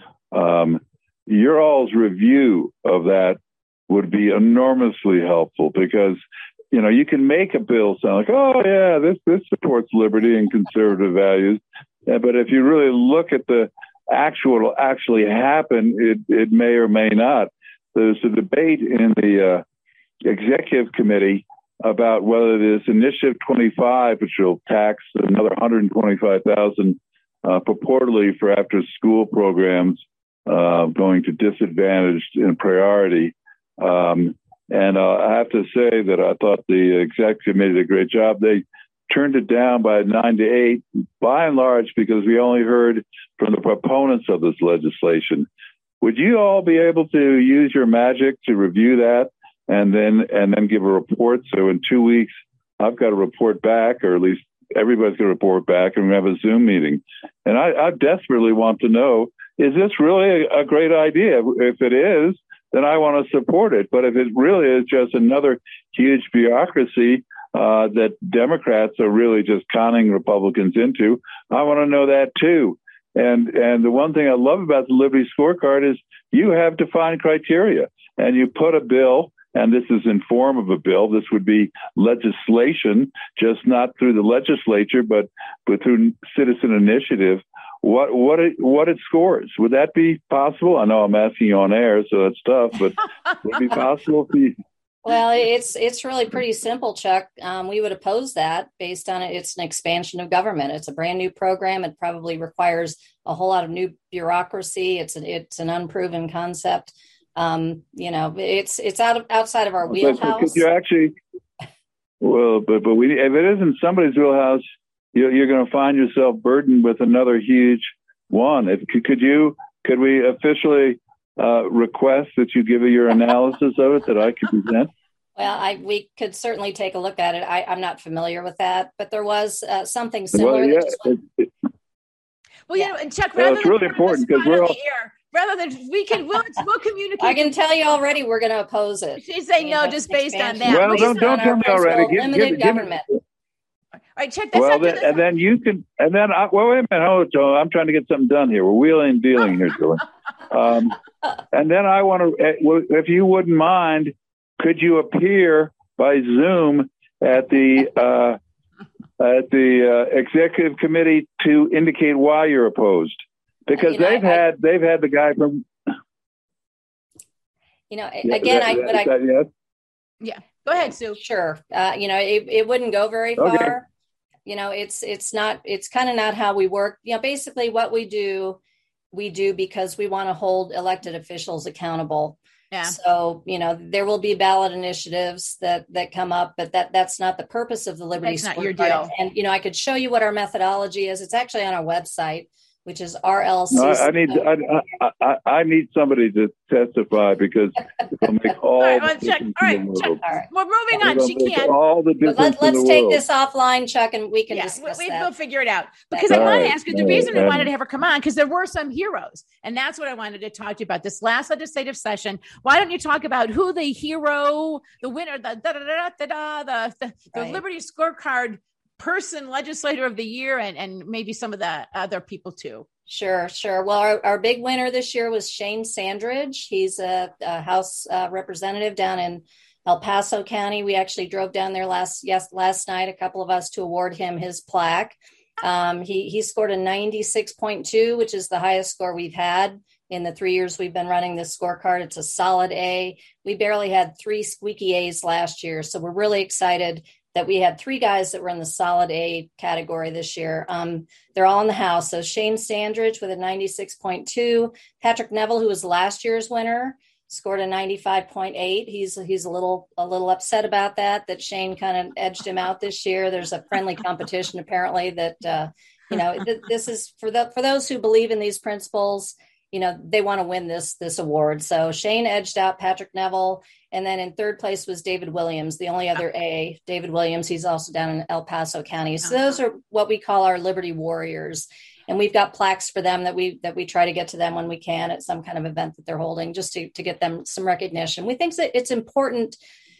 Um, your all's review of that would be enormously helpful because, you know, you can make a bill sound like, oh, yeah, this this supports liberty and conservative values. Yeah, but if you really look at the actual actually happen, it, it may or may not. There's a debate in the uh, executive committee about whether this Initiative twenty-five, which will tax another one hundred twenty-five thousand uh, purportedly for after-school programs uh, going to disadvantaged in priority, um, And uh, I have to say that I thought the executive committee did a great job. They turned it down by nine to eight, by and large, because we only heard from the proponents of this legislation. Would you all be able to use your magic to review that and then and then give a report? So in two weeks, I've got to report back, or at least everybody's going to report back, and we have a Zoom meeting. And I, I desperately want to know, is this really a, a great idea? If it is, then I want to support it. But if it really is just another huge bureaucracy uh, that Democrats are really just conning Republicans into, I want to know that too. And and the one thing I love about the Liberty Scorecard is you have defined criteria, and you put a bill, and this is in form of a bill. This would be legislation, just not through the legislature, but but through citizen initiative. What what it what it scores? Would that be possible? I know I'm asking you on air, so that's tough, but would it be possible for you? Well, it's it's really pretty simple, Chuck. Um, we would oppose that based on it. It's an expansion of government. It's a brand new program. It probably requires a whole lot of new bureaucracy. It's an it's an unproven concept. Um, you know, it's it's out of outside of our wheelhouse. Could you actually? Well, but but we if it isn't somebody's wheelhouse, you're, you're going to find yourself burdened with another huge one. If could you could we officially uh, request that you give your analysis of it that I can present? Well, I we could certainly take a look at it. I, I'm not familiar with that, but there was uh, something similar. Well, yeah, that just went, it, it, well, you know, and Chuck, well, rather it's than really important because we're all. Air, rather than we can, we'll, we'll communicate. I can tell you already, we're going to oppose it. She's saying no, just based on that. Well, don't don't tell me already. Give, limited give, government. Give, All right, check this well, out. then, and then you can, and then I, well, wait a minute, hold on, I'm trying to get something done here. We're wheeling and dealing here, Julie. Um, and then I want to, if you wouldn't mind, could you appear by Zoom at the uh, at the uh, executive committee to indicate why you're opposed? Because you know, they've I, had they've had the guy from. You know, again, yeah, I but I. That, yes? Yeah, go ahead, Sue. Sure, uh, you know, it, it wouldn't go very okay. far. You know, it's it's not it's kind of not how we work. You know, basically, what we do, we do because we want to hold elected officials accountable. Yeah. So, you know, there will be ballot initiatives that that come up, but that that's not the purpose of the Liberty That's not your deal. Party. And, you know, I could show you what our methodology is. It's actually on our website, which is R L C. No, I, I need I, I, I need somebody to testify because it'll make all, all right, well, the Chuck, all right, Chuck, all right. We're moving on. She can't. All the difference let, let's in the take world. This offline, Chuck, and we can yeah, discuss we, that. We'll figure it out. Because all I want right, to ask you, the reason right, we wanted to have her come on, because there were some heroes. And that's what I wanted to talk to you about this last legislative session. Why don't you talk about who the hero, the winner, the da da da da da, the, the, the right. Liberty Scorecard person, legislator of the year, and, and maybe some of the other people too. Sure, sure. Well, our, our big winner this year was Shane Sandridge. He's a, a House uh, representative down in El Paso County. We actually drove down there last yes last night, a couple of us, to award him his plaque. Um, he he scored a ninety-six point two, which is the highest score we've had in the three years we've been running this scorecard. It's a solid A. We barely had three squeaky A's last year, so we're really excited that we had three guys that were in the solid A category this year. Um, they're all in the House. So Shane Sandridge with a ninety-six point two. Patrick Neville, who was last year's winner, scored a ninety-five point eight. He's he's a little a little upset about that, that Shane kind of edged him out this year. There's a friendly competition, apparently, that, uh, you know, th- this is for the for those who believe in these principles. You know, they want to win this this award. So Shane edged out Patrick Neville. And then in third place was David Williams, the only other A. David Williams, he's also down in El Paso County. So those are what we call our Liberty Warriors. And we've got plaques for them that we that we try to get to them when we can at some kind of event that they're holding, just to, to get them some recognition. We think that it's important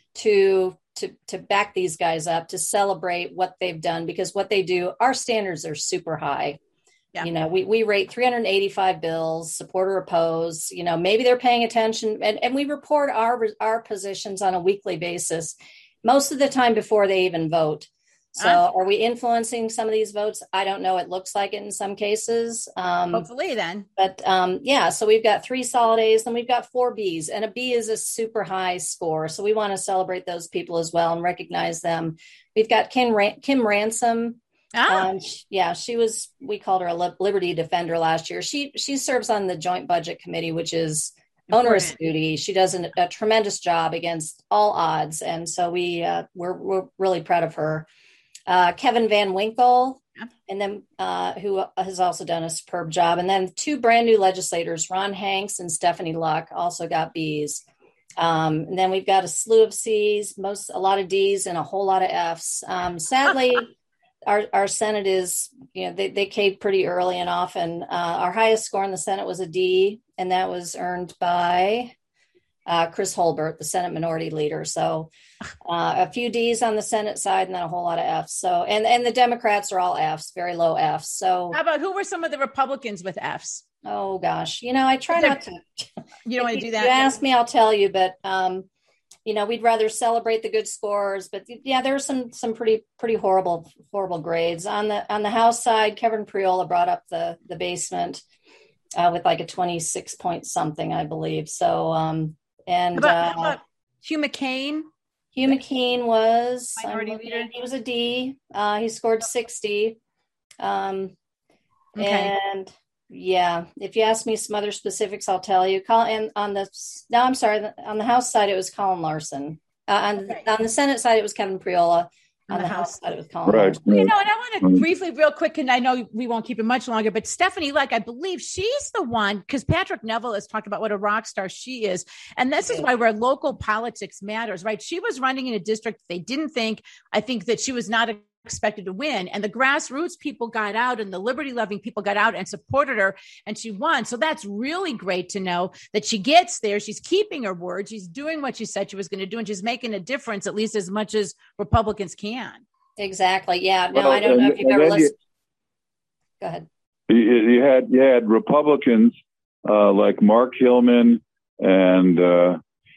to, to, to back these guys up, to celebrate what they've done, because what they do, our standards are super high. Yeah. You know, we, we rate three hundred eighty-five bills, support or oppose. You know, maybe they're paying attention, and, and we report our our positions on a weekly basis, most of the time before they even vote. So uh, are we influencing some of these votes? I don't know. It looks like it in some cases. Um, hopefully then. But um, yeah, so we've got three solid A's, and we've got four B's, and a B is a super high score. So we want to celebrate those people as well and recognize them. We've got Kim, Ran- Kim Ransom. Ah. Um, yeah, she was, we called her a Liberty Defender last year. She she serves on the Joint Budget Committee, which is onerous duty. She does an, a tremendous job against all odds. And so we, uh, we're, we're really proud of her. Uh, Kevin Van Winkle, yep. and then uh, who has also done a superb job. And then two brand new legislators, Ron Hanks and Stephanie Luck, also got B's. Um, and then we've got a slew of C's, most a lot of D's, and a whole lot of F's. Um, sadly, our our Senate is, you know, they they caved pretty early and often. Uh, our highest score in the Senate was a D, and that was earned by uh, Chris Holbert, the Senate Minority Leader. So uh, a few D's on the Senate side, and then a whole lot of F's. So and and the Democrats are all F's, very low F's. So how about who were some of the Republicans with F's? Oh gosh, you know, I try not to. You don't want to do that. You ask me, I'll tell you. But um, you know, we'd rather celebrate the good scores. But yeah, there were some some pretty pretty horrible horrible grades on the on the House side. Kevin Priola brought up the the basement uh, with like a twenty-six point something, I believe. So um, and how about, uh, how about Hugh McCain. Hugh McCain was Minority Leader. He was a D. Uh, he scored sixty. Um, okay. And yeah, if you ask me some other specifics, I'll tell you. Col- and on the no, I'm sorry, on the House side, it was Colin Larson. Uh, on, okay. on the Senate side, it was Kevin Priola. On, on the, the House side, it was Colin right. Larson. Well, you know, and I want to briefly, real quick, and I know we won't keep it much longer, but Stephanie Luck, I believe she's the one, because Patrick Neville has talked about what a rock star she is. And this okay. is why where local politics matters, right? She was running in a district they didn't think, I think that she was not a expected to win, and the grassroots people got out and the liberty loving people got out and supported her, and she won. So that's really great to know that she gets there, she's keeping her word, she's doing what she said she was going to do, and she's making a difference at least as much as Republicans can. Exactly. Yeah. No, well, I don't know if you've ever listened. You, go ahead. You, you had you had Republicans uh, like Mark Hillman and uh,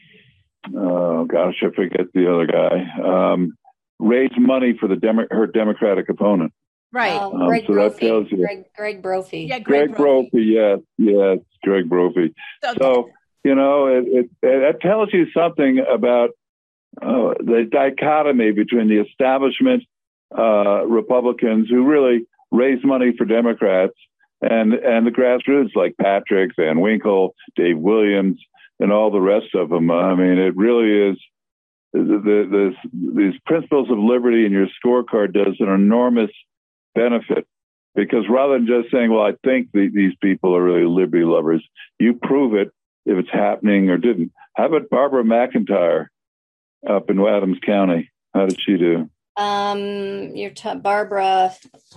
oh gosh, I forget the other guy. Um, raise money for the Demo- her Democratic opponent. Right. Um, um, Greg so Brophy. that tells you. Greg, Greg Brophy. Yeah, Greg, Greg Brophy. Brophy. Yes, yes, Greg Brophy. So, so you know, it, it, it tells you something about uh, the dichotomy between the establishment uh, Republicans who really raise money for Democrats and and the grassroots like Patrick, Van Winkle, Dave Williams, and all the rest of them. I mean, it really is. The, the, the, these principles of liberty in your scorecard does an enormous benefit, because rather than just saying, well, I think the, these people are really liberty lovers, you prove it if it's happening or didn't. How about Barbara McIntyre up in Adams County? How did she do? Um, you're t- Barbara.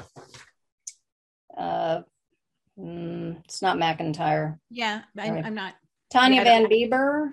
Uh, mm, it's not McIntyre. Yeah, I, right. I'm not. Tanya Van Bieber.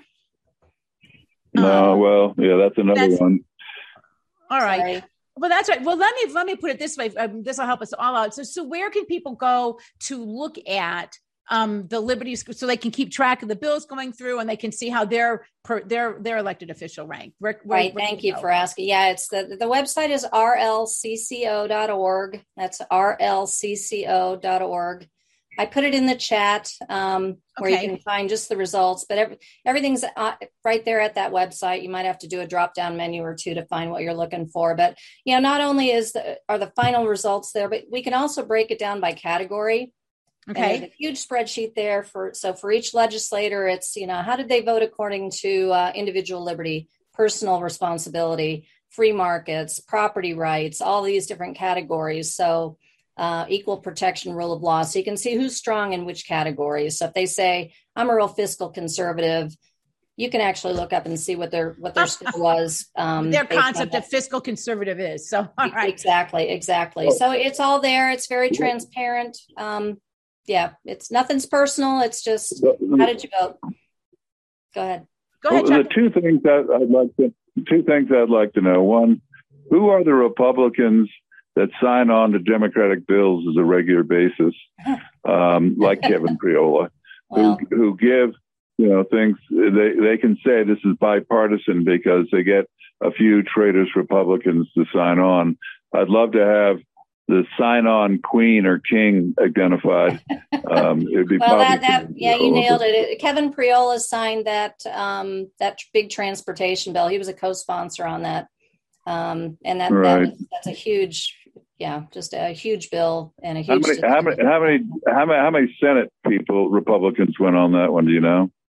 No, um, well, yeah, that's another that's, one. All right. Sorry. Well, that's right. Well, let me let me put it this way. Um, this will help us all out. So, so where can people go to look at um, the liberties so they can keep track of the bills going through and they can see how their per, their their elected official rank? Where, where, right. where Thank you go? for asking. Yeah, it's the the website is R L C C O dot org. That's R L C C O dot org. I put it in the chat um, where okay. you can find just the results, but every, everything's uh, right there at that website. You might have to do a drop down menu or two to find what you're looking for. But, you know, not only is the, are the final results there, but we can also break it down by category. Okay. And there's a huge spreadsheet there for, so for each legislator, it's, you know, how did they vote according to uh, individual liberty, personal responsibility, free markets, property rights, all these different categories. So, Uh, equal protection, rule of law. So you can see who's strong in which categories. So if they say, I'm a real fiscal conservative, you can actually look up and see what their what their score was. Um, their concept of fiscal conservative is. So, all right. Exactly, exactly. So it's all there. It's very transparent. Um, yeah, it's nothing's personal. It's just, how did you vote? Go ahead. Go ahead, well, Chuck. the two things that I'd like to, two things I'd like to know. One, who are the Republicans that sign on to Democratic bills as a regular basis, um, like Kevin Priola, Well, who who give, you know, things, they, they can say this is bipartisan because they get a few traitorous Republicans to sign on. I'd love to have the sign-on queen or king identified. Um, it'd be well, that, that, probably- yeah, you nailed it. Kevin Priola signed that um, that big transportation bill. He was a co-sponsor on that. Um, and that, Right. that that's a huge, yeah, just a huge bill and a How huge. many, how many, how many, how many, how many Senate people, Republicans went on that one? Do you know?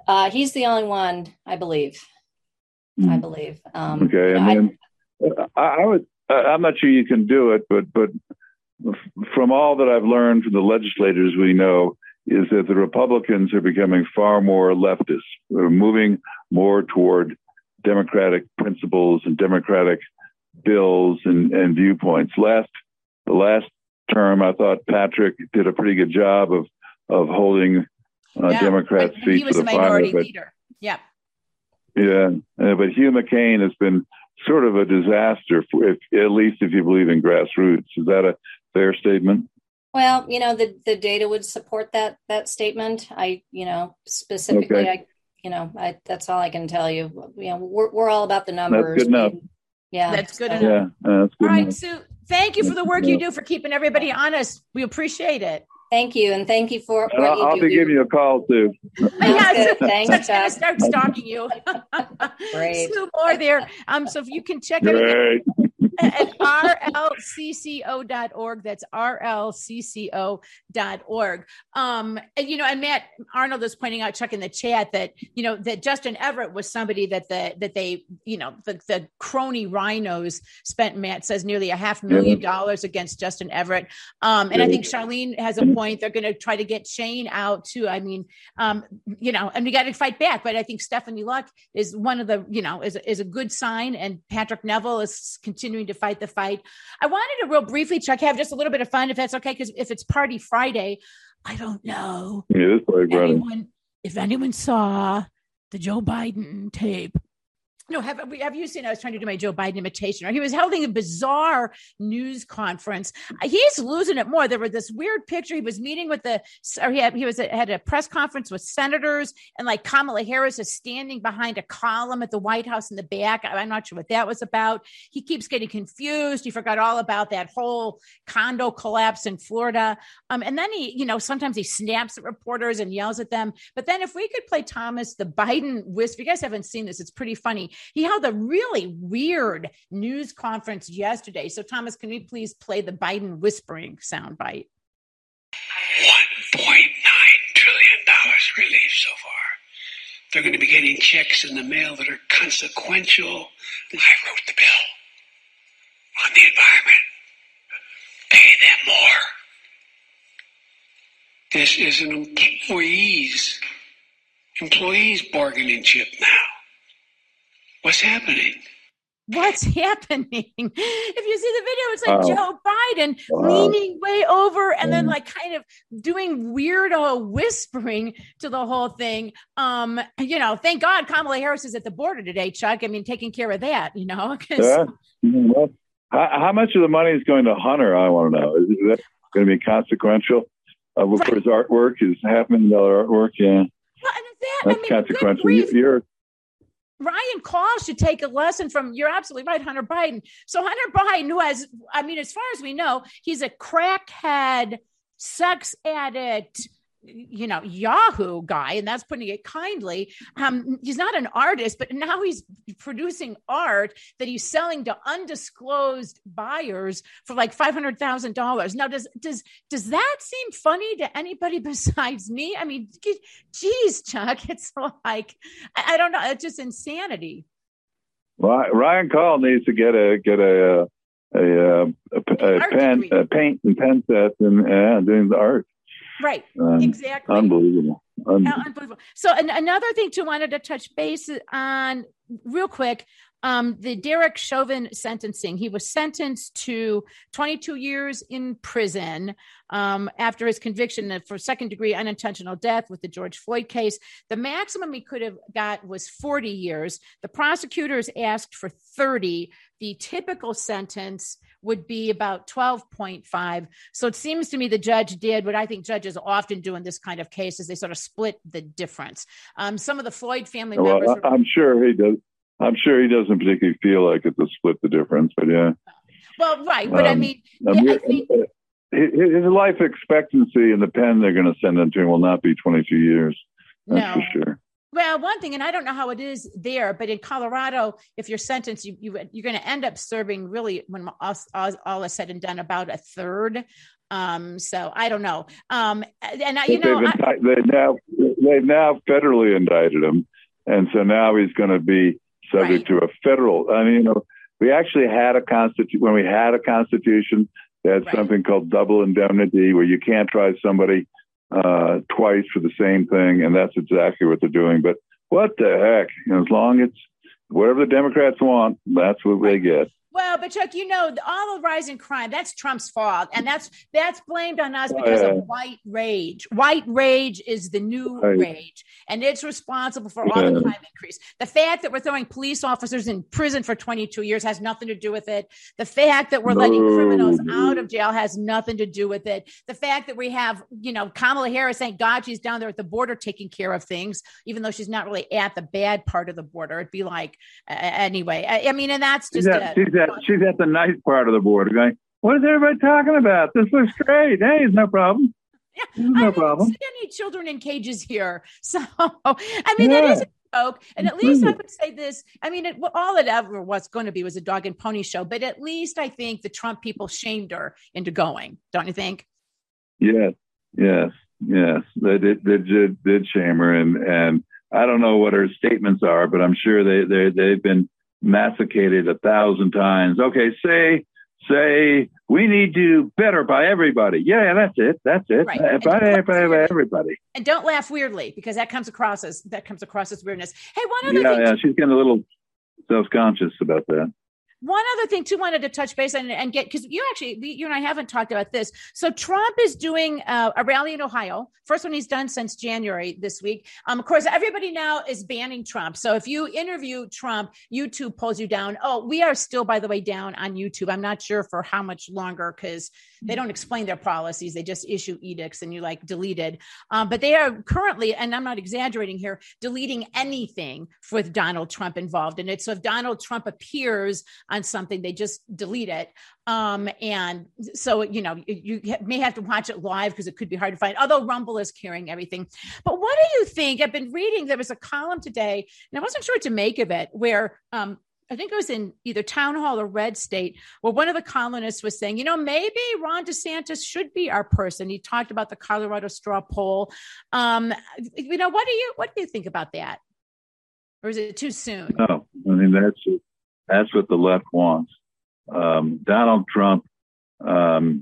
Uh, he's the only one, I believe. Mm. I believe. Um, okay, and then I, I would. I'm not sure you can do it, but but from all that I've learned from the legislators we know is that the Republicans are becoming far more leftist. They're moving more toward democratic principles and democratic bills and, and viewpoints. Last the last term, I thought Patrick did a pretty good job of of holding uh, yeah, Democrats' feet to the fire. But, leader. Yeah, yeah, uh, but Hugh McCain has been sort of a disaster, for, if, at least if you believe in grassroots. Is that a fair statement? Well, you know, the, the data would support that that statement. I, you know, specifically, okay. I, you know, I, that's all I can tell you. You know, we're we're all about the numbers. That's good enough. Yeah, that's good enough. Yeah, uh, that's good all right, enough. Sue. Thank you for the work you do for keeping everybody honest. We appreciate it. Thank you, and thank you for and what I'll, you I'll do. be giving you a call too. Yeah, thanks. Chuck's gonna start stalking you. Great. Sue Moore there. Um, so if you can check Great. at R L C C O dot org. That's R L C C O dot org. Um, and, you know, and Matt Arnold is pointing out, Chuck, in the chat that, you know, that Justin Everett was somebody that the, that they, you know, the, the crony rhinos spent, Matt says, nearly a half million dollars against Justin Everett. Um, and I think Charlene has a point. They're going to try to get Shane out too. I mean, um, you know, and we got to fight back, but I think Stephanie Luck is one of the, you know, is, is a good sign. And Patrick Neville is continuing to fight the fight. I wanted to real briefly, Chuck, have just a little bit of fun, if that's okay, because if it's Party Friday, I don't know yeah, if, anyone, if anyone saw the Joe Biden tape. No, have, have you seen, I was trying to do my Joe Biden imitation, right? He was holding a bizarre news conference. He's losing it more. There was this weird picture. He was meeting with the, or he had, he was had a press conference with senators, and like Kamala Harris is standing behind a column at the White House in the back. I'm not sure what that was about. He keeps getting confused. He forgot all about that whole condo collapse in Florida. Um, and then he, you know, sometimes he snaps at reporters and yells at them. But then if we could play Thomas, the Biden whisper, you guys haven't seen this, it's pretty funny. He held a really weird news conference yesterday. So, Thomas, can we please play the Biden whispering soundbite? one point nine trillion dollars relief so far. They're going to be getting checks in the mail that are consequential. I wrote the bill on the environment. Pay them more. This is an employee's, employee's bargaining chip now. What's happening? What's happening? If you see the video, it's like wow. Joe Biden wow. leaning way over and then like kind of doing weirdo whispering to the whole thing. Um, you know, thank God Kamala Harris is at the border today, Chuck. I mean, taking care of that, you know. Yeah. Well, how, how much of the money is going to Hunter? I want to know. Is that going to be consequential? Uh, right. For his artwork, his half million dollar artwork, yeah. Well, and that, That's I mean, consequential. You're Ryan Call should take a lesson from, you're absolutely right, Hunter Biden. So Hunter Biden, who has, I mean, as far as we know, he's a crackhead, sex addict, you know, Yahoo guy, and that's putting it kindly. Um, he's not an artist, but now he's producing art that he's selling to undisclosed buyers for like five hundred thousand dollars. Now, does does does that seem funny to anybody besides me? I mean, geez, Chuck, it's like, I, I don't know, it's just insanity. Ryan Call needs to get a get a a, a, a, a pen, a paint and pen set, and uh, doing the art. Right, um, exactly. Unbelievable. Unbelievable. Unbelievable. So an, another thing too, wanted to touch base on real quick, um, the Derek Chauvin sentencing. He was sentenced to twenty-two years in prison um, after his conviction for second degree unintentional death with the George Floyd case. The maximum he could have got was forty years. The prosecutors asked for thirty. The typical sentence would be about twelve point five. So it seems to me the judge did what I think judges often do in this kind of case, is they sort of split the difference. Um, some of the Floyd family well, members. Were- I'm sure he does. I'm sure he doesn't particularly feel like it to split the difference, but yeah. Well, right. But um, I mean, I yeah, mean I think- his life expectancy in the pen they're going to send him to will not be twenty-two years. That's no. for sure. Well, one thing, and I don't know how it is there, but in Colorado, if you're sentenced, you, you, you're going to end up serving really, when all, all, all is said and done, about a third. Um, so I don't know. Um, and I, you know, they've, I, they now they've now federally indicted him, and so now he's going to be subject right. to a federal. I mean, you know, we actually had a constitution when we had a constitution. They had right. something called double indemnity, where you can't try somebody uh, twice for the same thing, and that's exactly what they're doing. But what the heck? You know, as long as whatever the Democrats want, that's what they get. Well, but Chuck, you know, all the rising crime, that's Trump's fault. And that's that's blamed on us because oh, yeah. of white rage. White rage is the new right. rage. And it's responsible for all yeah. the crime increase. The fact that we're throwing police officers in prison for twenty-two years has nothing to do with it. The fact that we're no. letting criminals out of jail has nothing to do with it. The fact that we have, you know, Kamala Harris, thank God she's down there at the border taking care of things, even though she's not really at the bad part of the border. It'd be like, uh, anyway, I, I mean, and that's just yeah, a, At, she's at the nice part of the border going, what is everybody talking about? This looks great. Hey, it's no problem. Yeah, no I don't problem. see any children in cages here. So, I mean, yeah. that is a joke. And at least I would say this. I mean, it, all it ever was going to be was a dog and pony show. But at least I think the Trump people shamed her into going. Don't you think? Yes, yes, yes. They did, they did, did shame her. And, and I don't know what her statements are, but I'm sure they, they, they've been masticated a thousand times. Okay, say say we need to do better by everybody. Yeah, that's it. That's it. Right. Uh, by, by, by everybody. And don't laugh weirdly, because that comes across as that comes across as weirdness. Hey, one other yeah, thing. Yeah, she's getting a little self-conscious about that. One other thing, too, wanted to touch base on and get, because you actually, you and I haven't talked about this. So Trump is doing uh, a rally in Ohio, first one he's done since January this week. Um, of course, everybody now is banning Trump. So if you interview Trump, YouTube pulls you down. Oh, we are still, by the way, down on YouTube. I'm not sure for how much longer, because they don't explain their policies. They just issue edicts and you like deleted. Um, but they are currently, and I'm not exaggerating here, deleting anything with Donald Trump involved in it. So if Donald Trump appears on something, they just delete it. Um, and so, you know, you, you may have to watch it live because it could be hard to find, although Rumble is carrying everything. But what do you think? I've been reading, there was a column today, and I wasn't sure what to make of it, where um, I think it was in either Town Hall or Red State, where one of the columnists was saying, you know, maybe Ron DeSantis should be our person. He talked about the Colorado straw poll. Um, you know, what do you, what do you think about that? Or is it too soon? No, I mean, that's That's what the left wants. Um, Donald Trump, um,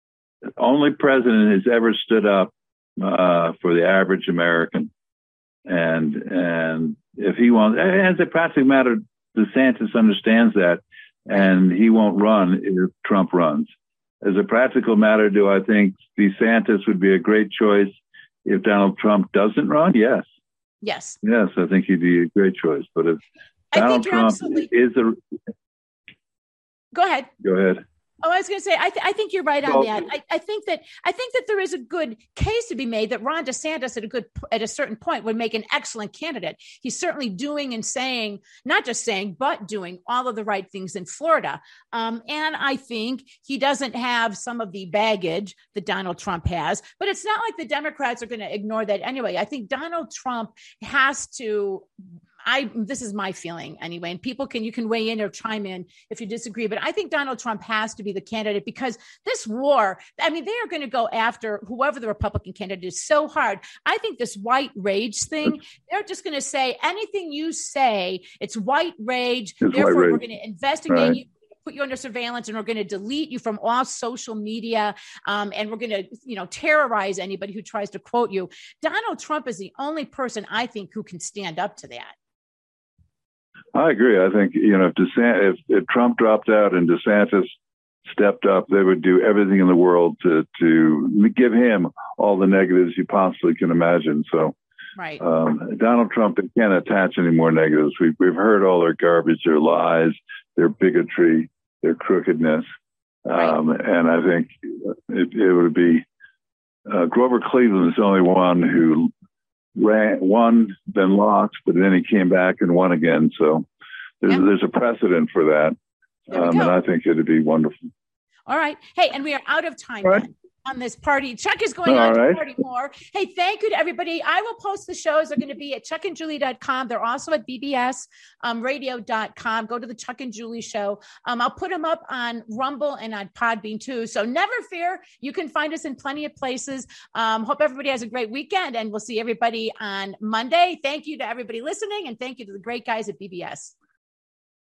only president has ever stood up uh, for the average American. And and if he wants, as a practical matter, DeSantis understands that, and he won't run if Trump runs. As a practical matter, do I think DeSantis would be a great choice if Donald Trump doesn't run? Yes. Yes. Yes, I think he'd be a great choice. But if Donald Trump absolutely... is a. Go ahead. Go ahead. Oh, I was going to say, I, th- I think you're right on well, that. I, I think that I think that there is a good case to be made that Ron DeSantis at a good at a certain point would make an excellent candidate. He's certainly doing and saying, not just saying, but doing all of the right things in Florida. Um, and I think he doesn't have some of the baggage that Donald Trump has. But it's not like the Democrats are going to ignore that anyway. I think Donald Trump has to. I, this is my feeling anyway, and people can, you can weigh in or chime in if you disagree, but I think Donald Trump has to be the candidate because this war, I mean, they are going to go after whoever the Republican candidate is so hard. I think this white rage thing, they're just going to say anything you say, it's white rage. It's Therefore, white rage. We're going to investigate right. you. Put you under surveillance, and we're going to delete you from all social media, um, and we're going to, you know, terrorize anybody who tries to quote you. Donald Trump is the only person I think who can stand up to that. I agree. I think, you know, if, DeSantis, if, if Trump dropped out and DeSantis stepped up, they would do everything in the world to to give him all the negatives you possibly can imagine. So, right. um, Donald Trump can't attach any more negatives. We've we've heard all their garbage, their lies, their bigotry, their crookedness, right. um, and I think it, it would be uh, Grover Cleveland is the only one who. Ran, won, then lost, but then he came back and won again. So there's yeah. there's a precedent for that, um, and I think it'd be wonderful. All right. Hey, and we are out of time. Right. on this party. Chuck is going All on right. to party more. Hey, thank you to everybody. I will post the shows. They're going to be at chuck and julie dot com. They're also at b b s radio dot com. Go to the Chuck and Julie show. Um, I'll put them up on Rumble and on Podbean too. So never fear. You can find us in plenty of places. Um, hope everybody has a great weekend, and we'll see everybody on Monday. Thank you to everybody listening, and thank you to the great guys at B B S.